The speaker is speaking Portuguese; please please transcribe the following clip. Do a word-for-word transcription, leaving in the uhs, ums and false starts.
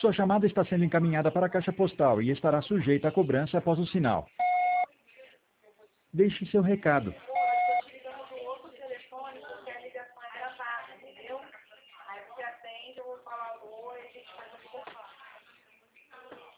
Sua chamada está sendo encaminhada para a caixa postal e estará sujeita a cobrança após o sinal. Deixe seu recado.